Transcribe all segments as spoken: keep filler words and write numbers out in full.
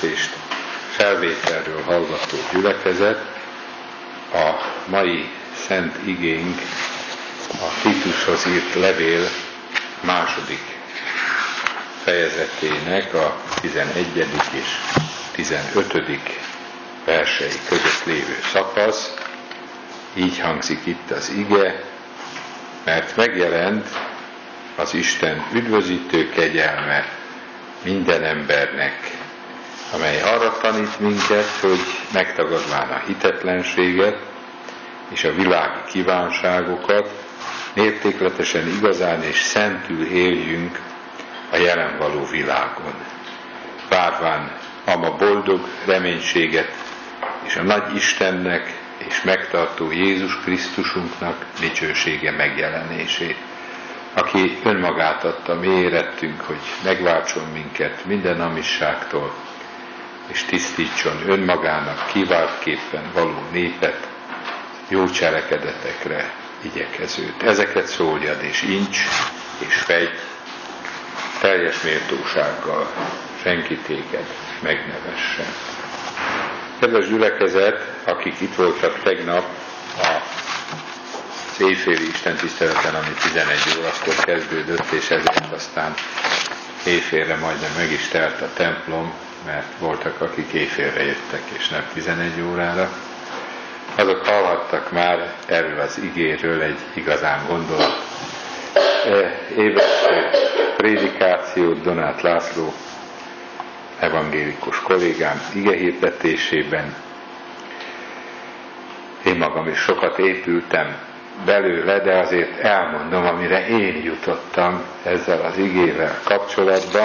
hirdetést felvételről hallgató gyülekezet, a mai szent igénk a Titushoz írt levél második fejezetének a tizenegyedik és tizenötödik versei között lévő szakasz. Így hangzik itt az ige: mert megjelent az Isten üdvözítő kegyelme minden embernek, amely arra tanít minket, hogy megtagadván a hitetlenséget és a világi kívánságokat, mértékletesen igazán és szentül éljünk a jelen való világon, várván ama boldog reménységet és a nagy Istennek és megtartó Jézus Krisztusunknak dicsősége megjelenését, aki önmagát adta mi érettünk, hogy megváltson minket minden hamisságtól, és tisztítson önmagának kiváltképpen való népet, jó cselekedetekre igyekezőt. Ezeket szóljad és incs és fejt, teljes méltósággal senki téged megnevessen. Kedves gyülekezet, akik itt voltak tegnap az éjféli istentiszteleten, ami tizenegy órakor kezdődött, és ezért aztán éjfélre majdnem meg is telt a templom, mert voltak, akik éjfélre jöttek, és nem tizenegy órára. Azok hallhattak már erről az igéről egy igazán gondolat ébresztő prédikációt Donát László evangélikus kollégám igehirdetésében. Én magam is sokat épültem belőle, de azért elmondom, amire én jutottam ezzel az igével kapcsolatban.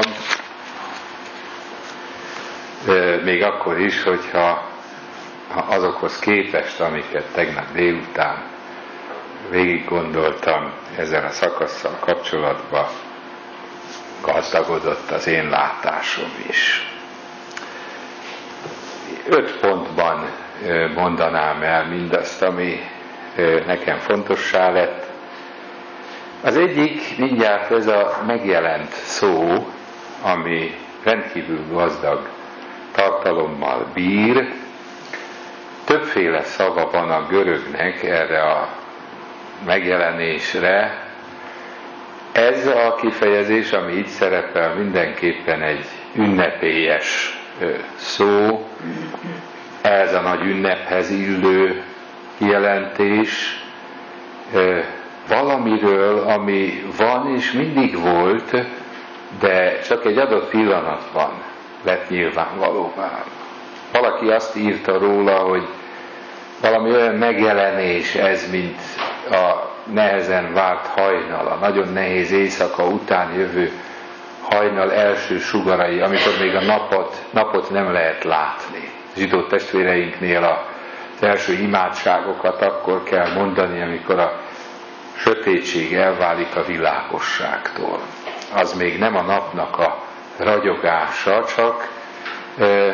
Még akkor is, hogyha azokhoz képest, amiket tegnap délután végig gondoltam ezzel a szakasszal kapcsolatban, gazdagodott az én látásom is. Öt pontban mondanám el mindazt, ami nekem fontossá lett. Az egyik mindjárt ez a megjelent szó, ami rendkívül gazdag tartalommal bír. Többféle szava van a görögnek erre a megjelenésre. Ez a kifejezés, ami itt szerepel, mindenképpen egy ünnepélyes szó, ez a nagy ünnephez illő kijelentés, valamiről, ami van és mindig volt, de csak egy adott pillanatban lett nyilvánvalóvá. Valaki azt írta róla, hogy valami olyan megjelenés ez, mint a nehezen várt hajnal, a nagyon nehéz éjszaka után jövő hajnal első sugarai, amikor még a napot, napot nem lehet látni. Zsidó testvéreinknél az első imádságokat akkor kell mondani, amikor a sötétség elválik a világosságtól. Az még nem a napnak a ragyogása, csak e,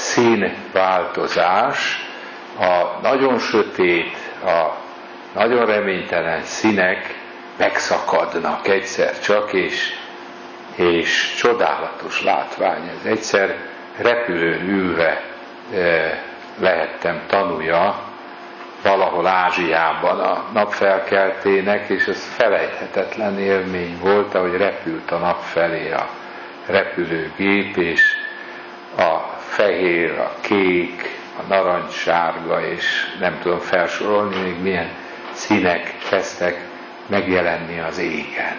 színváltozás, a nagyon sötét, a nagyon reménytelen színek megszakadnak egyszer csak, és, és csodálatos látvány. Ez egyszer repülőn ülve e, lehettem tanúja valahol Ázsiában a napfelkeltének, és ez felejthetetlen élmény volt, ahogy repült a nap felé a repülőgép, és a fehér, a kék, a narancssárga, és nem tudom felsorolni, még milyen színek kezdtek megjelenni az égen.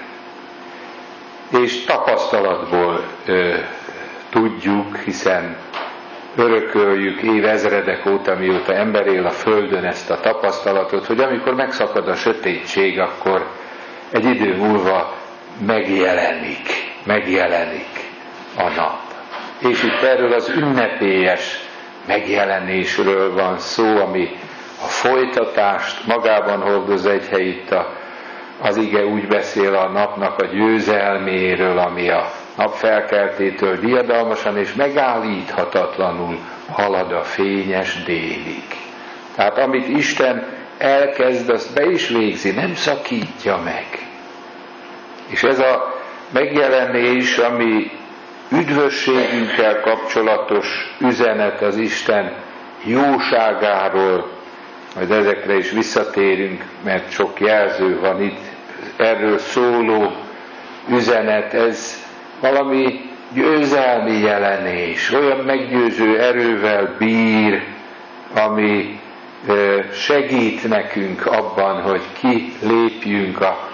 És tapasztalatból ö, tudjuk, hiszen örököljük évezredek óta, mióta ember él a Földön ezt a tapasztalatot, hogy amikor megszakad a sötétség, akkor egy idő múlva megjelenik, megjelenik a nap. És itt erről az ünnepélyes megjelenésről van szó, ami a folytatást magában hordoz. Egy hely itt a, az ige úgy beszél a napnak a győzelméről, ami a nap felkeltétől diadalmasan és megállíthatatlanul halad a fényes délig. Tehát amit Isten elkezd, azt be is végzi, nem szakítja meg. És ez a megjelenés, ami üdvösségünkkel kapcsolatos üzenet az Isten jóságáról, majd ezekre is visszatérünk, mert sok jelző van itt, erről szóló üzenet, ez valami győzelmi jelenés, olyan meggyőző erővel bír, ami segít nekünk abban, hogy kilépjünk a,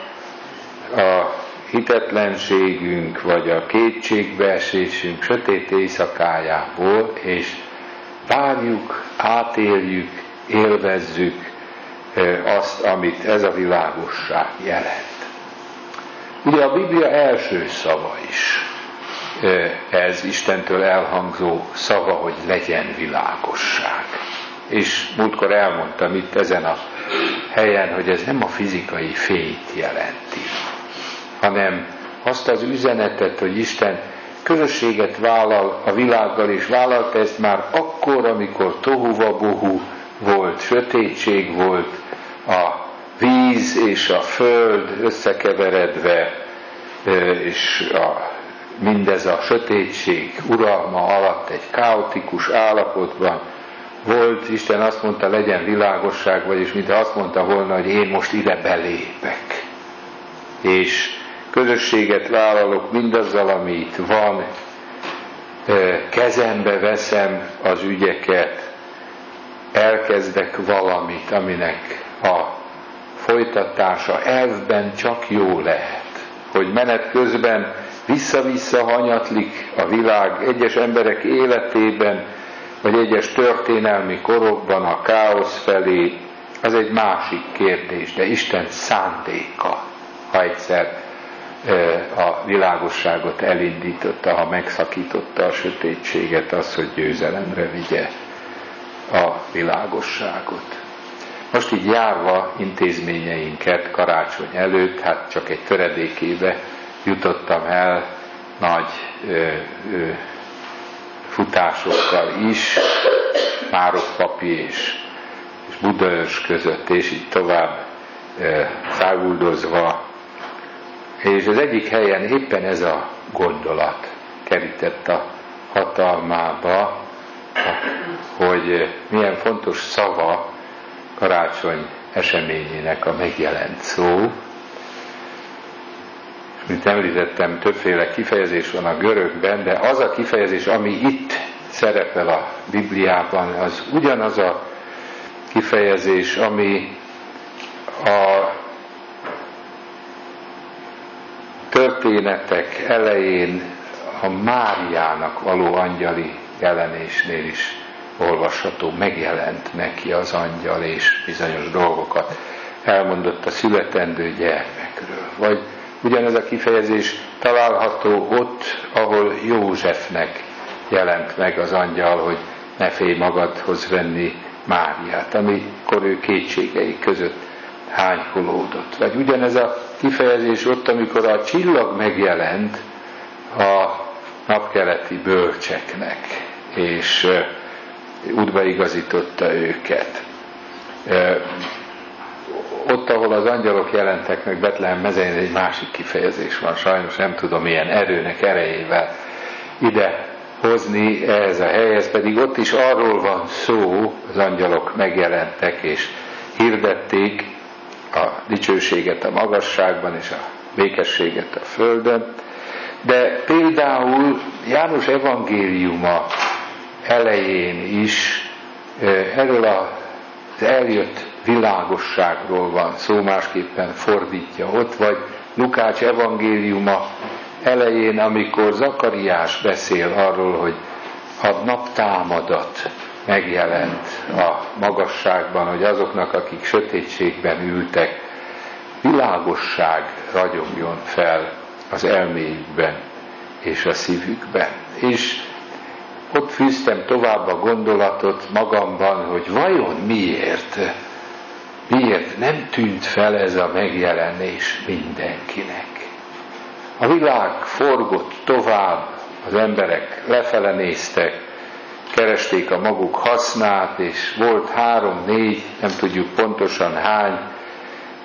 a hitetlenségünk, vagy a kétségbeesésünk sötét éjszakájából, és várjuk, átéljük, élvezzük azt, amit ez a világosság jelent. Ugye a Biblia első szava is ez Istentől elhangzó szava, hogy legyen világosság. És múltkor elmondtam itt ezen a helyen, hogy ez nem a fizikai fényt jelenti, hanem azt az üzenetet, hogy Isten közösséget vállal a világgal, és vállalta ezt már akkor, amikor tohuvabohu volt, sötétség volt, a víz és a föld összekeveredve, és a, mindez a sötétség uralma alatt egy kaotikus állapotban volt. Isten azt mondta, legyen világosság, vagyis mintha azt mondta volna, hogy én most ide belépek, és közösséget vállalok mindazzal, ami itt van, kezembe veszem az ügyeket, elkezdek valamit, aminek a folytatása elvben csak jó lehet, hogy menet közben vissza-vissza hanyatlik a világ egyes emberek életében, vagy egyes történelmi korokban a káosz felé, az egy másik kérdés, de Isten szándéka, ha egyszer a világosságot elindította, ha megszakította a sötétséget, az, hogy győzelemre vigye a világosságot. Most így járva intézményeinket karácsony előtt, hát csak egy töredékébe jutottam el nagy ö, ö, futásokkal is, Márokpapi és, és Budaörs között, és így tovább ö, száguldozva. És az egyik helyen éppen ez a gondolat kerített a hatalmába, hogy milyen fontos szava karácsony eseményének a megjelent szó. Mint említettem, többféle kifejezés van a görögben, de az a kifejezés, ami itt szerepel a Bibliában, az ugyanaz a kifejezés, ami a történetek elején a Máriának való angyali jelenésnél is olvasható, megjelent neki az angyal, és bizonyos dolgokat elmondott a születendő gyermekről. Vagy ugyanez a kifejezés található ott, ahol Józsefnek jelent meg az angyal, hogy ne félj magadhoz venni Máriát, amikor ő kétségei között hánykolódott. Vagy ugyanez a kifejezés ott, amikor a csillag megjelent a napkeleti bölcseknek, és útbaigazította őket. Ott, ahol az angyalok jelentek meg Betlehem mezején, egy másik kifejezés van, sajnos nem tudom milyen erőnek erejével ide hozni ehhez a helyhez, pedig ott is arról van szó, az angyalok megjelentek és hirdették a dicsőséget a magasságban és a békességet a földön, de például János evangéliuma elején is erről az eljött világosságról van szó, másképpen fordítja ott, vagy Lukács evangéliuma elején, amikor Zakariás beszél arról, hogy a naptámadat megjelent a magasságban, hogy azoknak, akik sötétségben ültek, világosság ragyogjon fel az elméjükben és a szívükben. És ott fűztem tovább a gondolatot magamban, hogy vajon miért, miért nem tűnt fel ez a megjelenés mindenkinek. A világ forgott tovább, az emberek lefele néztek, keresték a maguk hasznát, és volt három, négy, nem tudjuk pontosan hány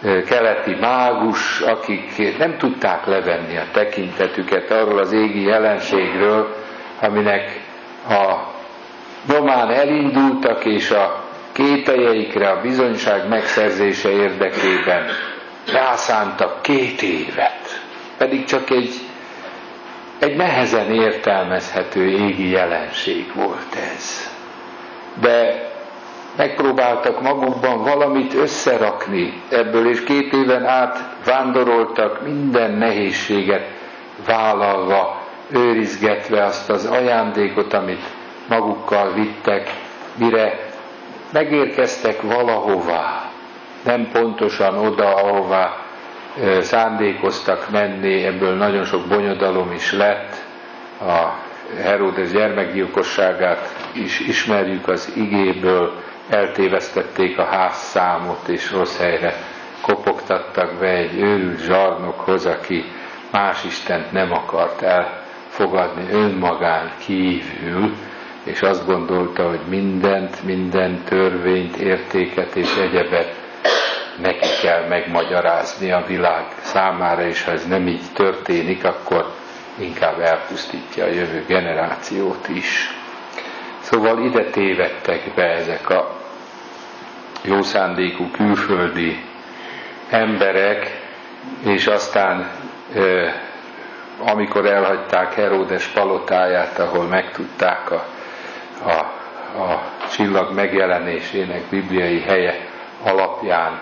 keleti mágus, akik nem tudták levenni a tekintetüket arról az égi jelenségről, aminek a nyomán elindultak, és a kételjeikre a bizonyság megszerzése érdekében rászántak két évet. Pedig csak egy, egy nehezen értelmezhető égi jelenség volt ez. De megpróbáltak magukban valamit összerakni ebből, és két éven át vándoroltak, minden nehézséget vállalva, őrizgetve azt az ajándékot, amit magukkal vittek, mire megérkeztek valahová, nem pontosan oda, ahová szándékoztak menni, ebből nagyon sok bonyodalom is lett, a Heródes gyermekgyilkosságát is ismerjük az igéből, eltévesztették a házszámot, és rossz helyre kopogtattak be egy őrült zsarnokhoz, aki más istent nem akart elfogadni önmagán kívül, és azt gondolta, hogy mindent, minden törvényt, értéket és egyebet neki kell megmagyarázni a világ számára, és ha ez nem így történik, akkor inkább elpusztítja a jövő generációt is. Szóval ide tévedtek be ezek a jó szándékú külföldi emberek, és aztán amikor elhagyták Heródes palotáját, ahol megtudták a, a, a csillag megjelenésének bibliai helye alapján,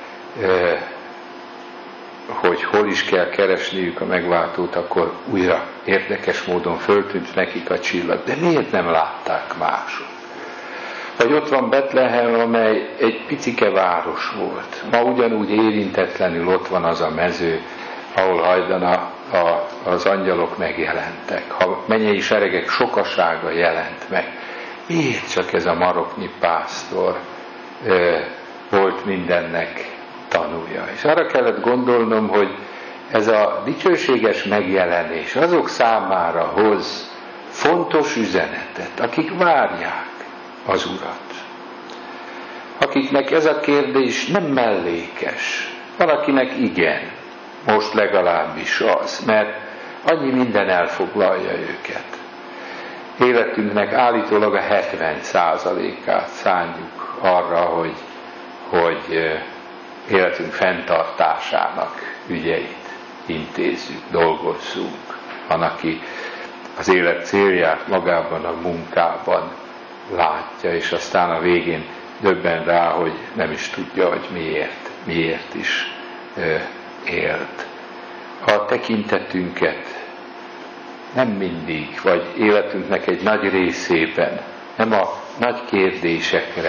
hogy hol is kell keresniük a megváltót, akkor újra érdekes módon föltűnt nekik a csillag. De miért nem látták mások? Vagy ott van Betlehem, amely egy picike város volt. Ma ugyanúgy érintetlenül ott van az a mező, ahol hajdan a, a, az angyalok megjelentek. Ha mennyei seregek sokasága jelent meg. Miért csak ez a maroknyi pásztor e, volt mindennek tanúja? És arra kellett gondolnom, hogy ez a dicsőséges megjelenés azok számára hoz fontos üzenetet, akik várják az Urat. Akiknek ez a kérdés nem mellékes, valakinek igen, most legalábbis az, mert annyi minden elfoglalja őket. Életünknek állítólag a hetven százalékát szánjuk arra, hogy, hogy életünk fenntartásának ügyeit intézzük, dolgozzunk. Van, aki az élet célját magában, a munkában látja, és aztán a végén döbben rá, hogy nem is tudja, hogy miért, miért is ö, élt. A tekintetünket nem mindig, vagy életünknek egy nagy részében nem a nagy kérdésekre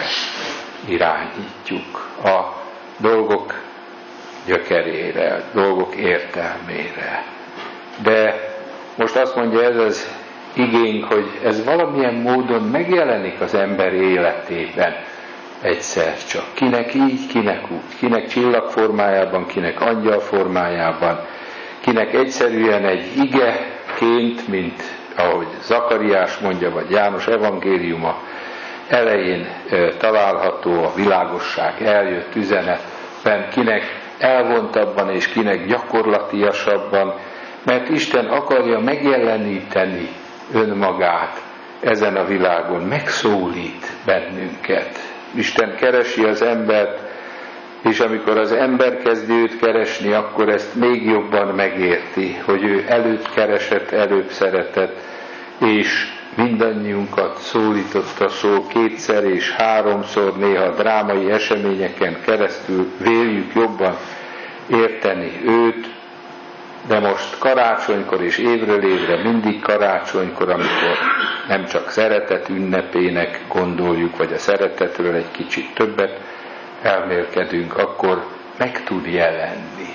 irányítjuk, a dolgok gyökerére, dolgok értelmére. De most azt mondja ez az igénk, hogy ez valamilyen módon megjelenik az ember életében egyszer csak. Kinek így, kinek úgy. Kinek csillagformájában, kinek angyal formájában, kinek egyszerűen egy igeként, mint ahogy Zakariás mondja, vagy János evangéliuma elején e, található, a világosság eljött üzenetben, kinek elvontabban és kinek gyakorlatiasabban, mert Isten akarja megjeleníteni önmagát ezen a világon, megszólít bennünket. Isten keresi az embert, és amikor az ember kezdi őt keresni, akkor ezt még jobban megérti, hogy ő előtt keresett, előbb szeretett, és mindannyiunkat szólította, szól kétszer és háromszor, néha drámai eseményeken keresztül véljük jobban érteni őt, de most karácsonykor és évről évre mindig karácsonykor, amikor nem csak szeretet ünnepének gondoljuk, vagy a szeretetről egy kicsit többet elmélkedünk, akkor meg tud jelenni.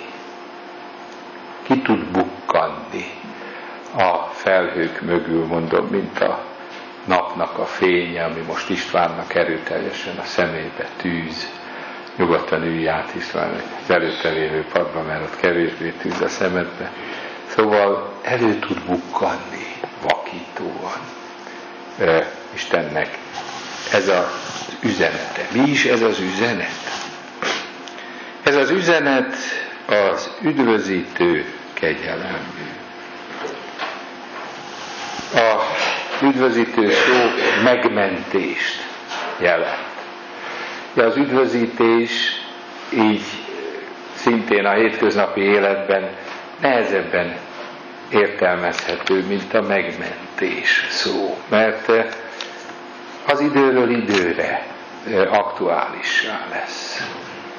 Ki tud bukkanni a felhők mögül, mondom, mint a napnak a fénye, ami most Istvánnak erőteljesen a szemébe tűz. Nyugodtan ülj át István az előtte lévő padba, mert ott kevésbé tűz a szemedbe. Szóval elő tud bukkanni vakítóan e, Istennek ez az üzenete. Mi is ez az üzenet? Ez az üzenet az üdvözítő kegyelem. A üdvözítő szó megmentést jelent. De az üdvözítés így szintén a hétköznapi életben nehezebben értelmezhető, mint a megmentés szó, mert az időről időre aktuálissá lesz.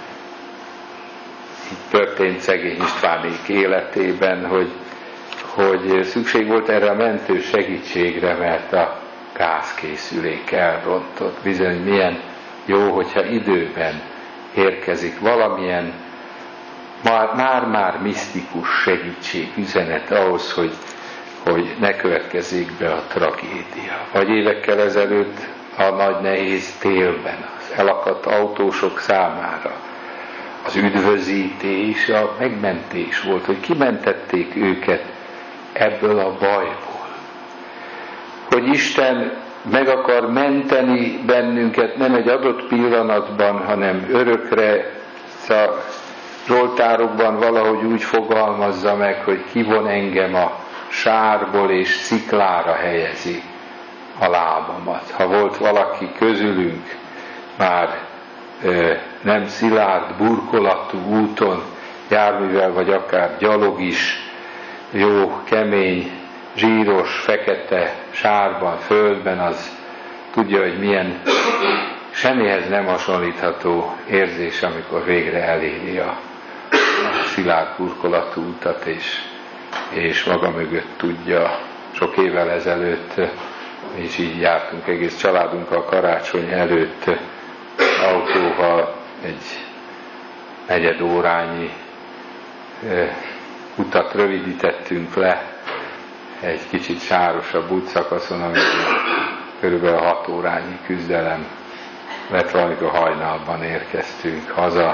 Így történt szegény Istvánék életében, hogy, hogy szükség volt erre a mentő segítségre, mert a gázkészülék elrontott. Bizony milyen jó, hogyha időben érkezik valamilyen már-már misztikus segítség, üzenet ahhoz, hogy, hogy ne következzék be a tragédia. Vagy évekkel ezelőtt a nagy nehéz télben az elakadt autósok számára az üdvözítés, a megmentés volt, hogy kimentették őket ebből a bajból. Hogy Isten meg akar menteni bennünket nem egy adott pillanatban, hanem örökre. Szóval Zsoltárokban valahogy úgy fogalmazza meg, hogy kivon engem a sárból és sziklára helyezi a lábamat. Ha volt valaki közülünk már ö, nem szilárd, burkolatú úton, járművel vagy akár gyalog is, jó, kemény, zsíros, fekete, sárban, földben, az tudja, hogy milyen semmihez nem hasonlítható érzés, amikor végre eléri a, a szilárd burkolatú utat, és, és maga mögött tudja. Sok évvel ezelőtt, és így jártunk egész családunkkal karácsony előtt autóval egy negyed órányi e, utat rövidítettünk le egy kicsit sárosabb útszakaszon, amikor körülbelül hat órányi küzdelem lett, valamikor hajnalban érkeztünk haza.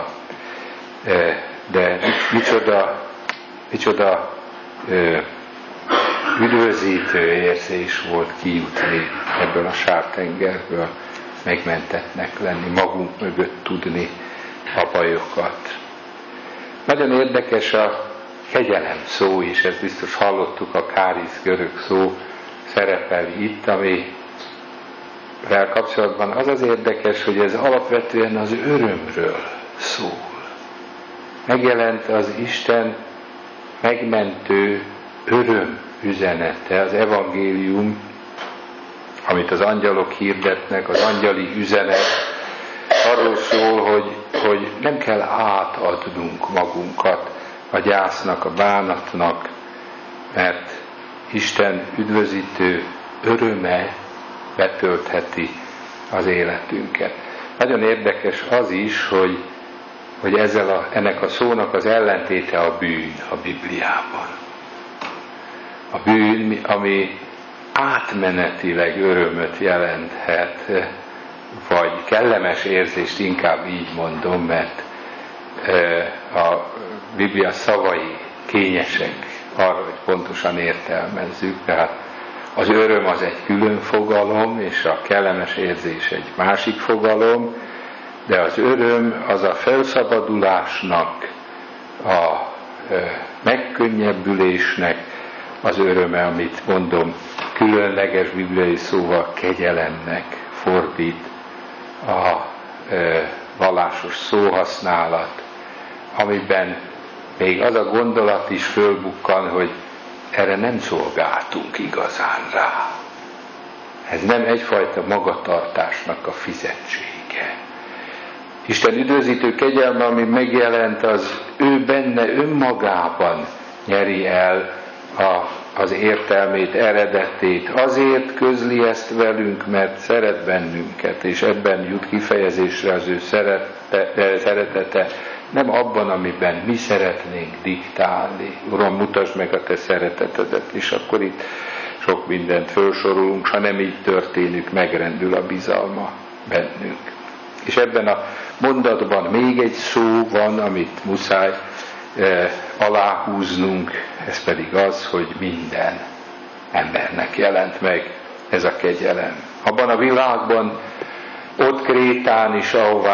De micsoda, micsoda üdvözítő érzés volt kijutni ebből a sártengerből, megmentettnek lenni, magunk mögött tudni a bajokat. Nagyon érdekes a kegyelem szó is, ezt biztos hallottuk, a kárisz görög szó szerepel itt, amivel kapcsolatban az az érdekes, hogy ez alapvetően az örömről szól. Megjelent az Isten megmentő öröm üzenete, az evangélium, amit az angyalok hirdetnek, az angyali üzenet, arról szól, hogy, hogy nem kell átadnunk magunkat a gyásznak, a bánatnak, mert Isten üdvözítő öröme betöltheti az életünket. Nagyon érdekes az is, hogy, hogy ezzel a, ennek a szónak az ellentéte a bűn a Bibliában. A bűn, ami átmenetileg örömöt jelenthet, vagy kellemes érzést, inkább így mondom, mert a Biblia szavai kényesek arra, hogy pontosan értelmezzük, tehát az öröm az egy külön fogalom, és a kellemes érzés egy másik fogalom, de az öröm az a felszabadulásnak, a megkönnyebbülésnek az öröme, amit mondom, különleges bibliai szóval kegyelemnek fordít a vallásos szóhasználat, amiben még az a gondolat is fölbukkan, hogy erre nem szolgáltunk igazán rá. Ez nem egyfajta magatartásnak a fizetsége. Isten üdvözítő kegyelme, ami megjelent, az ő benne önmagában nyeri el a, az értelmét, eredetét. Azért közli ezt velünk, mert szeret bennünket, és ebben jut kifejezésre az ő szerette, szeretete, nem abban, amiben mi szeretnénk diktálni. Uram, mutasd meg a te szeretetedet, és akkor itt sok mindent felsorolunk, ha nem így történik, megrendül a bizalma bennünk. És ebben a mondatban még egy szó van, amit muszáj eh, aláhúznunk, ez pedig az, hogy minden embernek jelent meg ez a kegyelem. Abban a világban, ott Krétán is, ahová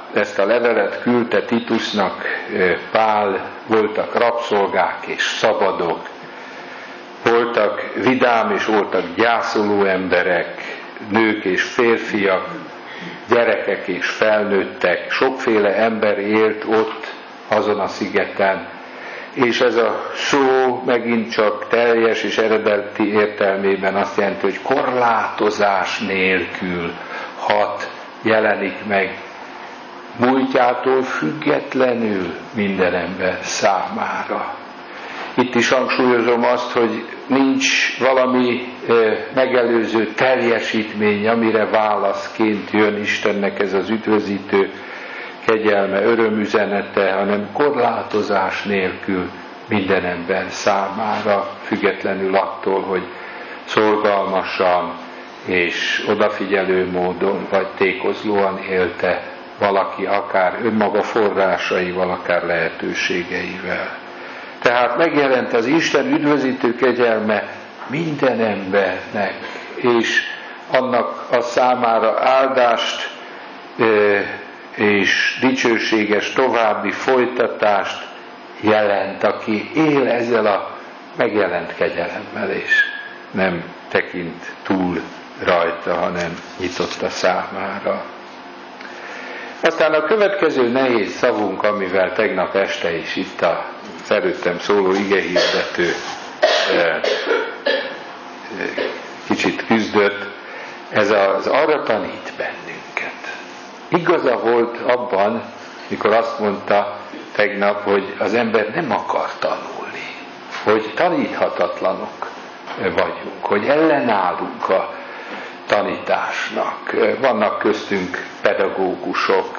ezt a levelet küldte Titusnak Pál, voltak rabszolgák és szabadok, voltak vidám és voltak gyászoló emberek, nők és férfiak, gyerekek és felnőttek, sokféle ember élt ott azon a szigeten, és ez a szó megint csak teljes és eredeti értelmében azt jelenti, hogy korlátozás nélkül hat, jelenik meg, múltjától függetlenül minden ember számára. Itt is hangsúlyozom azt, hogy nincs valami megelőző teljesítmény, amire válaszként jön Istennek ez az üdvözítő kegyelme, örömüzenete, hanem korlátozás nélkül minden ember számára, függetlenül attól, hogy szorgalmasan és odafigyelő módon vagy tékozlóan élte valaki, akár önmaga forrásaival, akár lehetőségeivel. Tehát megjelent az Isten üdvözítő kegyelme minden embernek, és annak a számára áldást és dicsőséges további folytatást jelent, aki él ezzel a megjelent kegyelemmel, és nem tekint túl rajta, hanem nyitott a számára. Aztán a következő nehéz szavunk, amivel tegnap este is itt az előttem szóló igehirdető kicsit küzdött, ez az arra tanít bennünket. Igaza volt abban, mikor azt mondta tegnap, hogy az ember nem akar tanulni, hogy taníthatatlanok vagyunk, hogy ellenállunk a tanításnak. Vannak köztünk pedagógusok,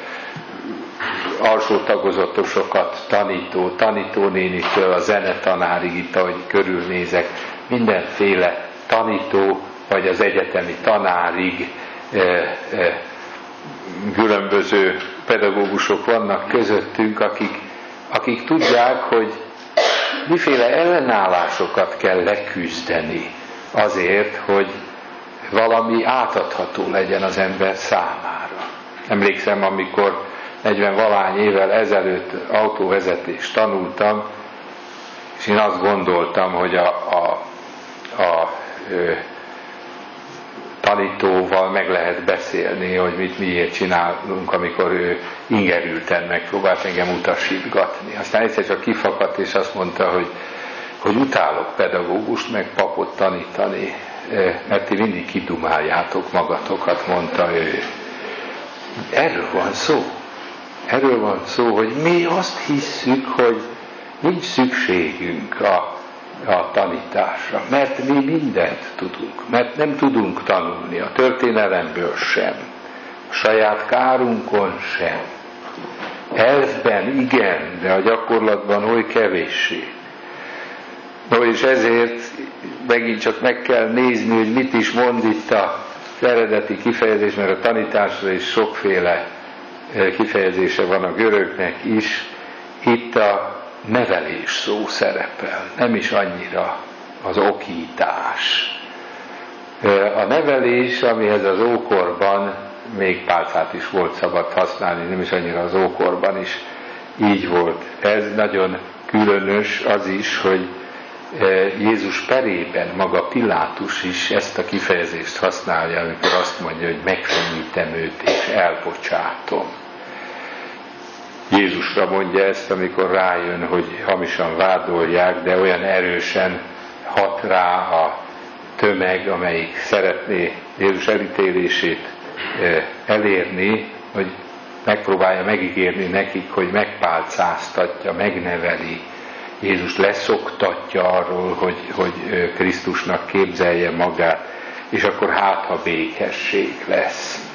alsó tagozatosokat tanító, tanítónénitől a zenetanárig, itt ahogy körülnézek, mindenféle tanító, vagy az egyetemi tanárig e, e, különböző pedagógusok vannak közöttünk, akik, akik tudják, hogy miféle ellenállásokat kell leküzdeni azért, hogy valami átadható legyen az ember számára. Emlékszem, amikor negyven-valahány évvel ezelőtt autóvezetést tanultam, és én azt gondoltam, hogy a, a, a ö, tanítóval meg lehet beszélni, hogy mit miért csinálunk, amikor ő ingerülten megpróbált engem utasítgatni. Aztán egyszer csak kifakadt, és azt mondta, hogy, hogy utálok pedagógust, meg papot tanítani, mert ti mindig kidumáljátok magatokat, mondta ő. Erről van szó. Erről van szó, hogy mi azt hisszük, hogy nincs szükségünk a, a tanításra, mert mi mindent tudunk, mert nem tudunk tanulni a történelemből sem, a saját kárunkon sem. Elvben igen, de a gyakorlatban oly kevéssé. No, és ezért megint csak meg kell nézni, hogy mit is mond itt az eredeti kifejezés, mert a tanításra is sokféle kifejezése van a görögnek is. Itt a nevelés szó szerepel, nem is annyira az okítás. A nevelés, amihez az ókorban, még pálcát is volt szabad használni, nem is annyira az ókorban is így volt. Ez nagyon különös az is, hogy Jézus perében maga Pilátus is ezt a kifejezést használja, amikor azt mondja, hogy megfenyítem őt és elbocsátom. Jézusra mondja ezt, amikor rájön, hogy hamisan vádolják, de olyan erősen hat rá a tömeg, amelyik szeretné Jézus elítélését elérni, hogy megpróbálja megígérni nekik, hogy megpálcáztatja, megneveli. Jézus leszoktatja arról, hogy, hogy Krisztusnak képzelje magát, és akkor hát, ha békesség lesz.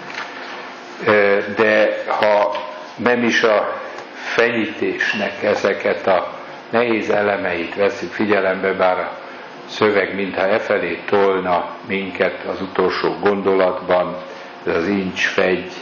De ha nem is a fenyítésnek ezeket a nehéz elemeit veszük figyelembe, bár a szöveg mintha e felé tolna minket az utolsó gondolatban, ez az incs, fegy,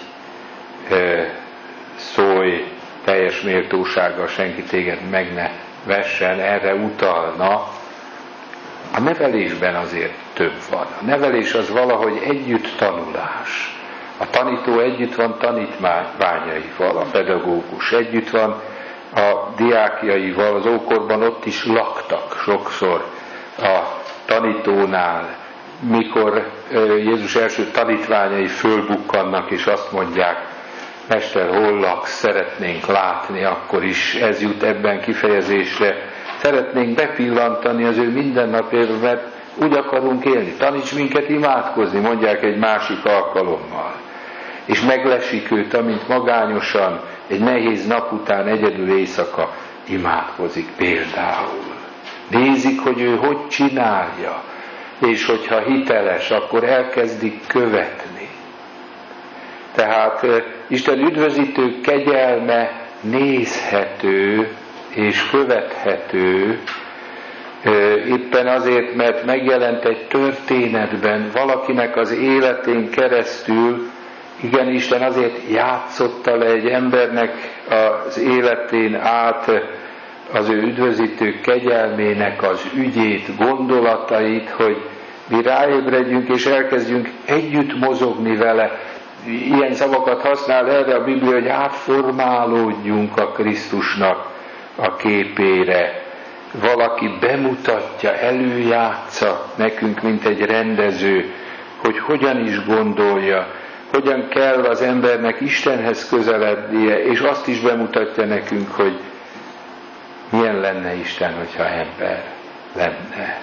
szólj teljes méltósággal, senki téged meg ne vessen, erre utalna. A nevelésben azért több van. A nevelés az valahogy együtt tanulás. A tanító együtt van tanítványaival, a pedagógus együtt van a diákjaival, az ókorban ott is laktak sokszor a tanítónál, mikor Jézus első tanítványai fölbukkannak, és azt mondják, Mester, hol laksz, szeretnénk látni, akkor is ez jut ebben kifejezésre. Szeretnénk bepillantani az ő mindennapjába, mert úgy akarunk élni. Taníts minket imádkozni, mondják egy másik alkalommal. És meglesik őt, amint magányosan, egy nehéz nap után egyedül éjszaka imádkozik például. Nézik, hogy ő hogy csinálja, és hogyha hiteles, akkor elkezdik követni. Tehát Isten üdvözítő kegyelme nézhető és követhető, éppen azért, mert megjelent egy történetben, valakinek az életén keresztül, igen, Isten azért játszotta le egy embernek az életén át az ő üdvözítő kegyelmének az ügyét, gondolatait, hogy mi ráébredjünk és elkezdjünk együtt mozogni vele. Ilyen szavakat használ erre a Biblia, hogy átformálódjunk a Krisztusnak a képére. Valaki bemutatja, előjátsza nekünk, mint egy rendező, hogy hogyan is gondolja, hogyan kell az embernek Istenhez közelednie, és azt is bemutatja nekünk, hogy milyen lenne Isten, hogyha ember lenne.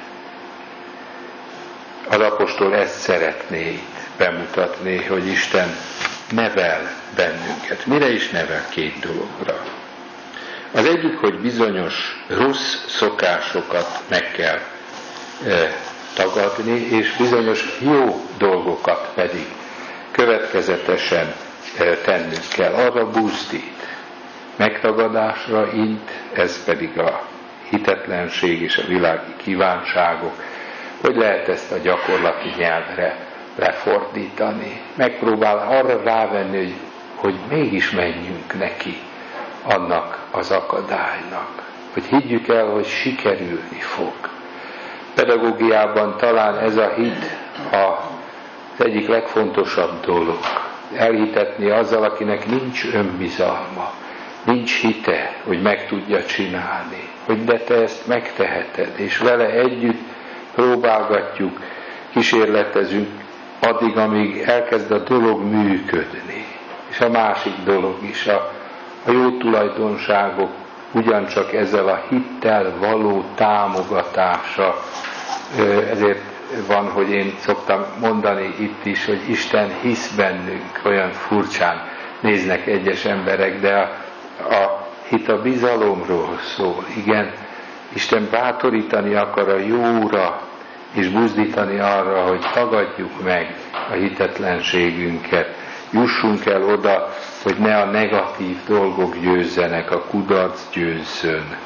Az apostol ezt szeretné itt bemutatni, hogy Isten nevel bennünket. Mire is nevel? Két dologra. Az egyik, hogy bizonyos rossz szokásokat meg kell e, tagadni, és bizonyos jó dolgokat pedig következetesen e, tennünk kell. Arra buzdít, megtagadásra int, ez pedig a hitetlenség és a világi kívánságok. Hogy lehet ezt a gyakorlati nyelvre lefordítani? Megpróbál arra rávenni, hogy, hogy mégis menjünk neki annak az akadálynak. Hogy higgyük el, hogy sikerülni fog. Pedagógiában talán ez a hit az egyik legfontosabb dolog. Elhitetni azzal, akinek nincs önbizalma, nincs hite, hogy meg tudja csinálni. Hogy de te ezt megteheted, és vele együtt próbálgatjuk, kísérletezünk addig, amíg elkezd a dolog működni. És a másik dolog is, a, a jó tulajdonságok ugyancsak ezzel a hittel való támogatása. Ezért van, hogy én szoktam mondani itt is, hogy Isten hisz bennünk, olyan furcsán néznek egyes emberek, de a, a hit a bizalomról szól. Igen, Isten bátorítani akar a jóra, és buzdítani arra, hogy tagadjuk meg a hitetlenségünket. Jussunk el oda, hogy ne a negatív dolgok győzzenek, a kudarc győzzön.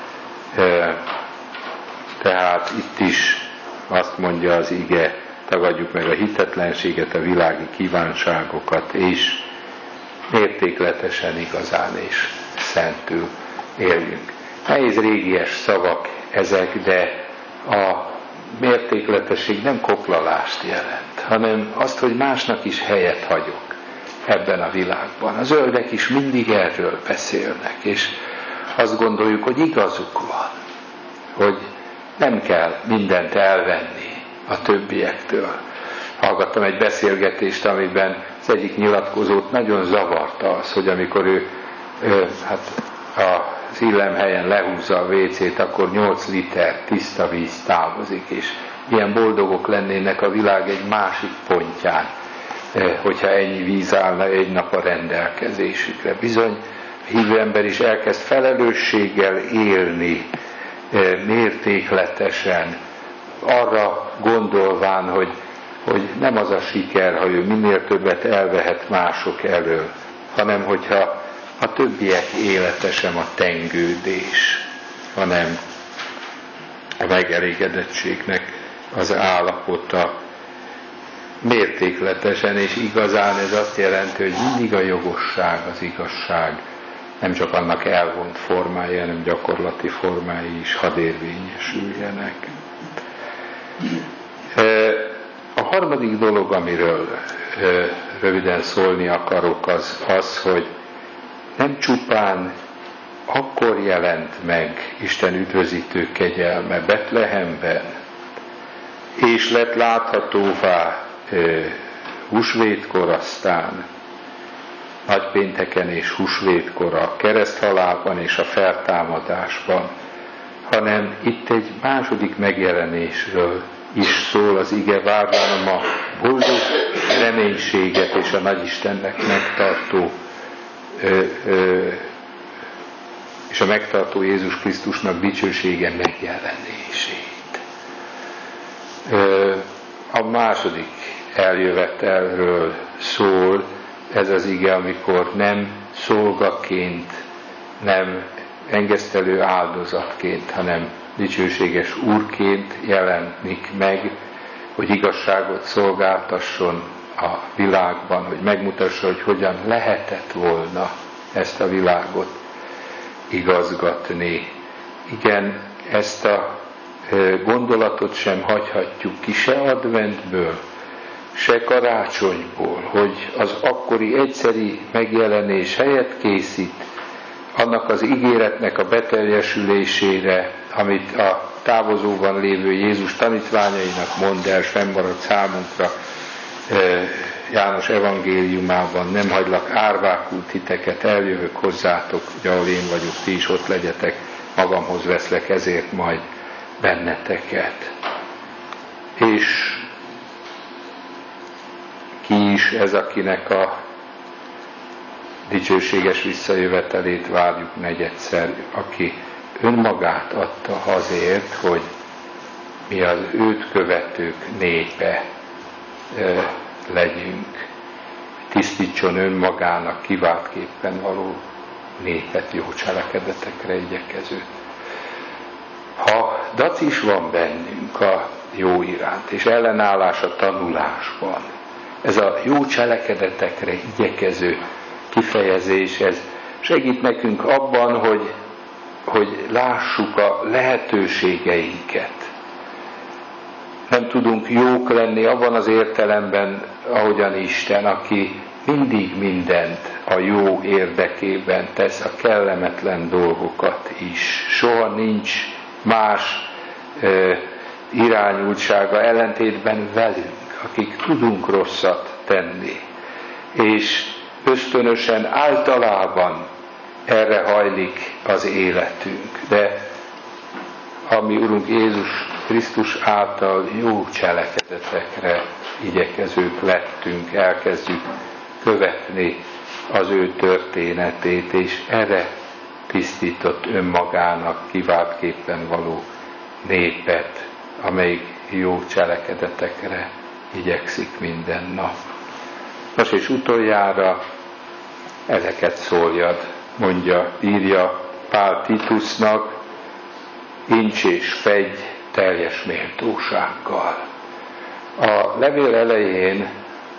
Tehát itt is azt mondja az ige, tagadjuk meg a hitetlenséget, a világi kívánságokat, és mértékletesen igazán és szentül éljünk. Nehéz régies szavak ezek, de a mértékletesség nem koplalást jelent, hanem azt, hogy másnak is helyet hagyok ebben a világban. A zöldek is mindig erről beszélnek, és azt gondoljuk, hogy igazuk van, hogy nem kell mindent elvenni a többiektől. Hallgattam egy beszélgetést, amiben az egyik nyilatkozót nagyon zavarta az, hogy amikor ő, ő hát az illemhelyen lehúzza a vécét, akkor nyolc liter tiszta víz távozik, és ilyen boldogok lennének a világ egy másik pontján, hogyha ennyi víz állna egy nap a rendelkezésükre. Bizony, a hívő ember is elkezd felelősséggel élni, mértékletesen, arra gondolván, hogy, hogy nem az a siker, ha ő minél többet elvehet mások elől, hanem hogyha a többiek élete sem a tengődés, hanem a megelégedettségnek az állapota. Mértékletesen és igazán ez azt jelenti, hogy mindig a jogosság, az igazság, nem csak annak elvont formái, hanem gyakorlati formái is hadd érvényesüljenek. A harmadik dolog, amiről ö, röviden szólni akarok, az az, hogy nem csupán akkor jelent meg Isten üdvözítő kegyelme Betlehemben, és lett láthatóvá ö, húsvétkor, aztán nagypénteken és húsvétkor, a kereszthalálban és a feltámadásban, hanem itt egy második megjelenésről is szól az ige, várvánom a boldog reménységet és a Nagyistennek megtartó ö, ö, és a megtartó Jézus Krisztusnak dicsősége megjelenését. Ö, a második eljövetelről szól ez az ige, amikor nem szolgaként, nem engesztelő áldozatként, hanem dicsőséges úrként jelenik meg, hogy igazságot szolgáltasson a világban, hogy megmutassa, hogy hogyan lehetett volna ezt a világot igazgatni. Igen, ezt a gondolatot sem hagyhatjuk ki, se adventből, se karácsonyból, hogy az akkori egyszeri megjelenés helyet készít annak az ígéretnek a beteljesülésére, amit a távozóban lévő Jézus tanítványainak mond el, fennmaradt számunkra János evangéliumában: nem hagylak árvákult titeket, eljövök hozzátok, hogy ahol én vagyok, ti is ott legyetek, magamhoz veszlek ezért majd benneteket. És ki is ez, akinek a dicsőséges visszajövetelét várjuk negyedszer, aki önmagát adta azért, hogy mi az őt követők népe ö, legyünk, tisztítson önmagának kiváltképpen való népet, jó cselekedetekre igyekező. Ha dac is van bennünk a jó iránt, és ellenállás a tanulásban, ez a jó cselekedetekre igyekező kifejezés, ez segít nekünk abban, hogy, hogy lássuk a lehetőségeinket. Nem tudunk jók lenni abban az értelemben, ahogyan Isten, aki mindig mindent a jó érdekében tesz, a kellemetlen dolgokat is. Soha nincs más ö, irányultsága, ellentétben velünk, akik tudunk rosszat tenni. És ösztönösen általában erre hajlik az életünk. De a mi Urunk Jézus Krisztus által jó cselekedetekre igyekezők lettünk, elkezdjük követni az ő történetét, és erre tisztított önmagának kiváltképpen való népet, amelyik jó cselekedetekre igyekszik minden nap. Most és utoljára ezeket szóljad, mondja, írja Pál Titusnak, incs és fegy teljes méltósággal. A levél elején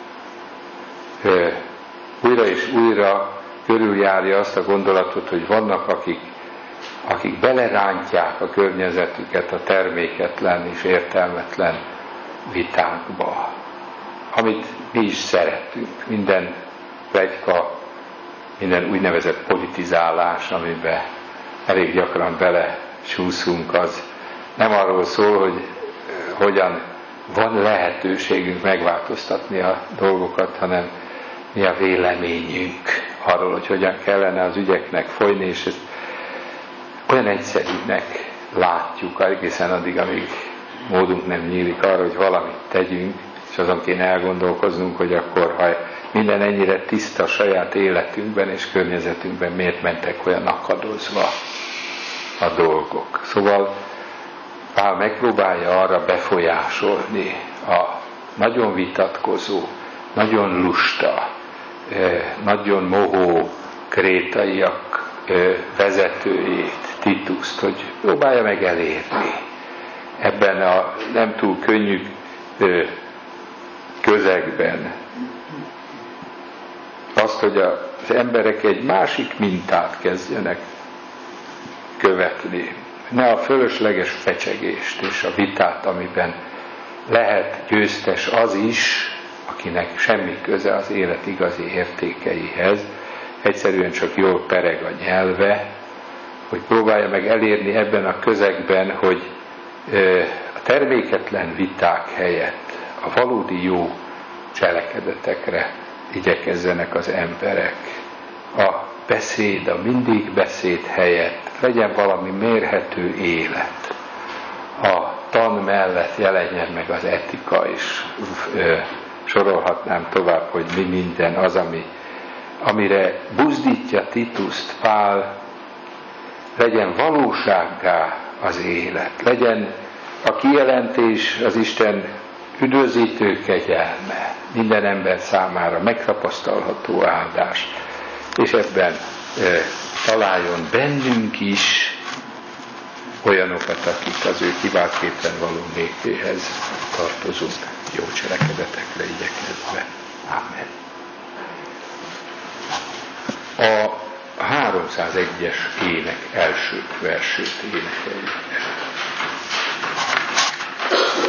ö, újra és újra körüljárja azt a gondolatot, hogy vannak, akik, akik belerántják a környezetüket a terméketlen és értelmetlen vitákba, amit mi is szeretünk. Minden pletyka, minden úgynevezett politizálás, amiben elég gyakran bele csúszunk, az nem arról szól, hogy hogyan van lehetőségünk megváltoztatni a dolgokat, hanem mi a véleményünk arról, hogy hogyan kellene az ügyeknek folyni, és ezt olyan egyszerűnek látjuk egészen addig, amíg módunk nem nyílik arra, hogy valamit tegyünk, és azon kéne elgondolkoznunk, hogy akkor, ha minden ennyire tiszta a saját életünkben és környezetünkben, miért mentek olyan akadozva a dolgok. Szóval Pál megpróbálja arra befolyásolni a nagyon vitatkozó, nagyon lusta, nagyon mohó krétaiak vezetőjét, Tituszt, hogy próbálja meg elérni ebben a nem túl könnyű közegben azt, hogy az emberek egy másik mintát kezdjenek követni. Ne a fölösleges fecsegést és a vitát, amiben lehet győztes az is, akinek semmi köze az élet igazi értékeihez, egyszerűen csak jól pereg a nyelve, hogy próbálja meg elérni ebben a közegben, hogy a terméketlen viták helyett a valódi jó cselekedetekre igyekezzenek az emberek. A beszéd, a mindig beszéd helyett legyen valami mérhető élet. A tan mellett jelenjen meg az etika is. Sorolhatnám tovább, hogy mi minden az, ami, amire buzdítja Tituszt Pál, legyen valósággá az élet, legyen a kijelentés az Isten üdvözítő kegyelme, minden ember számára megtapasztalható áldás, és ebben e, találjon bennünk is olyanokat, akik az ő kiváltképpen való népéhez tartozunk, jó cselekedetekre igyekezve. Amen. A háromszázegyes ének első versét énekeljük el.